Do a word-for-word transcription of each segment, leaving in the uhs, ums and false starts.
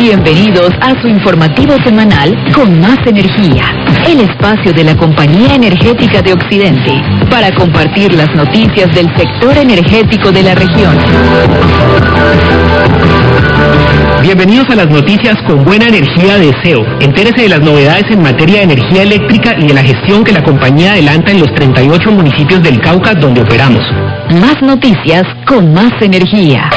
Bienvenidos a su informativo semanal con más energía, el espacio de la Compañía Energética de Occidente, para compartir las noticias del sector energético de la región. Bienvenidos a las noticias con buena energía de S E O. Entérese de las novedades en materia de energía eléctrica y de la gestión que la compañía adelanta en los treinta y ocho municipios del Cauca donde operamos. Más noticias con más energía.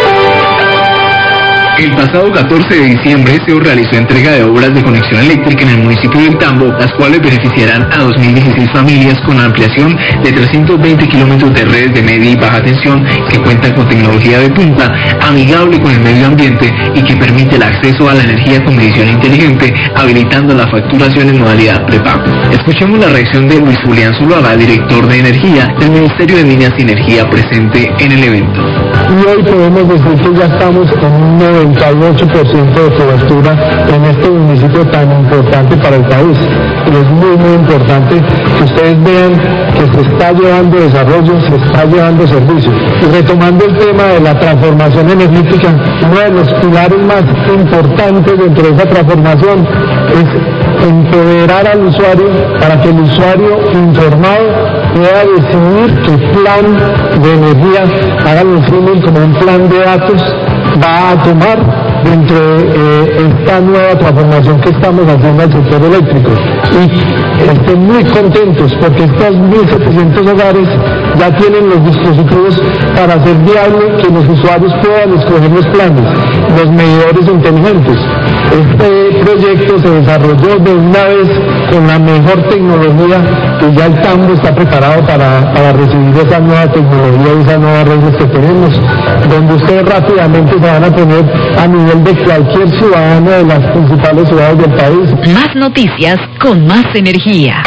El pasado catorce de diciembre, S E O realizó entrega de obras de conexión eléctrica en el municipio del Tambo, las cuales beneficiarán a dos mil dieciséis familias con ampliación de trescientos veinte kilómetros de redes de media y baja tensión que cuentan con tecnología de punta, amigable con el medio ambiente y que permite el acceso a la energía con medición inteligente, habilitando la facturación en modalidad prepago. Escuchemos la reacción de Luis Julián Zuluaga, director de Energía del Ministerio de Minas y Energía, presente en el evento. Y hoy podemos decir que ya estamos con un noventa y ocho por ciento de cobertura en este municipio tan importante para el país. Y es muy, muy importante que ustedes vean que se está llevando desarrollo, se está llevando servicio. Y retomando el tema de la transformación energética, uno de los pilares más importantes dentro de esa transformación es empoderar al usuario para que el usuario informado pueda decidir qué plan de energía, háganlo símil como un plan de datos, va a tomar dentro de eh, esta nueva transformación que estamos haciendo al sector eléctrico. Y estén muy contentos porque estos mil setecientos hogares ya tienen los dispositivos para hacer viable que los usuarios puedan escoger los planes, los medidores inteligentes. Este proyecto se desarrolló de una vez con la mejor tecnología y ya el Tambo está preparado para, para recibir esa nueva tecnología y esas nuevas redes que tenemos, donde ustedes rápidamente se van a poner a nivel de cualquier ciudadano de las principales ciudades del país. Más noticias con más energía.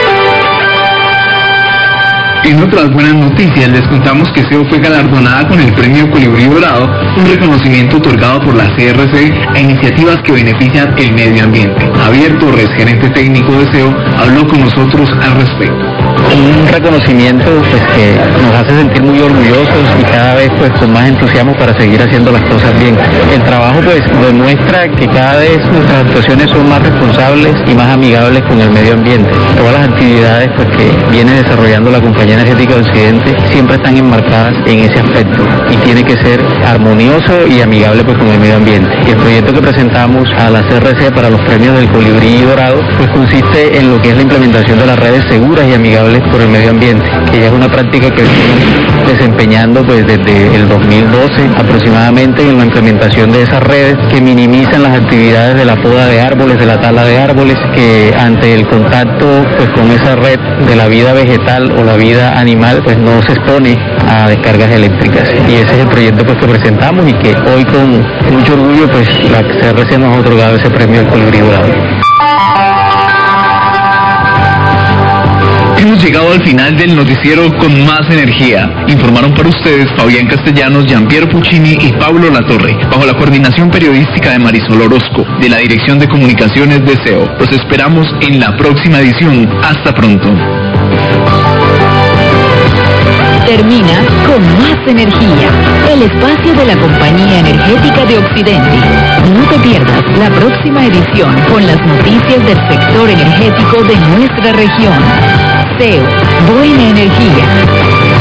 En otras buenas noticias, les contamos que S E O fue galardonada con el Premio Colibrí Dorado, un reconocimiento otorgado por la C R C a iniciativas que benefician el medio ambiente. Javier Torres, gerente técnico de S E O, habló con nosotros al respecto. Un reconocimiento pues que nos hace sentir muy orgullosos y cada vez pues con más entusiasmo para seguir haciendo las cosas bien. El trabajo pues demuestra que cada vez nuestras actuaciones son más responsables y más amigables con el medio ambiente. Todas las actividades pues que viene desarrollando la Compañía Energética de Occidente siempre están enmarcadas en ese aspecto y tiene que ser armonioso y amigable pues con el medio ambiente. Y el proyecto que presentamos a la C R C para los premios del Colibrí Dorado pues consiste en lo que es la implementación de las redes seguras y amigables por el medio ambiente, que ya es una práctica que venimos desempeñando pues desde el dos mil doce aproximadamente en la implementación de esas redes que minimizan las actividades de la poda de árboles, de la tala de árboles, que ante el contacto pues con esa red de la vida vegetal o la vida animal pues no se expone a descargas eléctricas. Y ese es el proyecto pues que presentamos y que hoy con mucho orgullo pues la C R C nos ha otorgado ese premio del Colibrí Dorado. Hemos llegado al final del noticiero con más energía. Informaron para ustedes Fabián Castellanos, Jean-Pierre Puccini y Pablo Latorre, bajo la coordinación periodística de Marisol Orozco, de la Dirección de Comunicaciones de S E O. Los esperamos en la próxima edición. Hasta pronto. Termina con más energía, el espacio de la Compañía Energética de Occidente. No te pierdas la próxima edición con las noticias del sector energético de nuestra región. S E O, buena energía.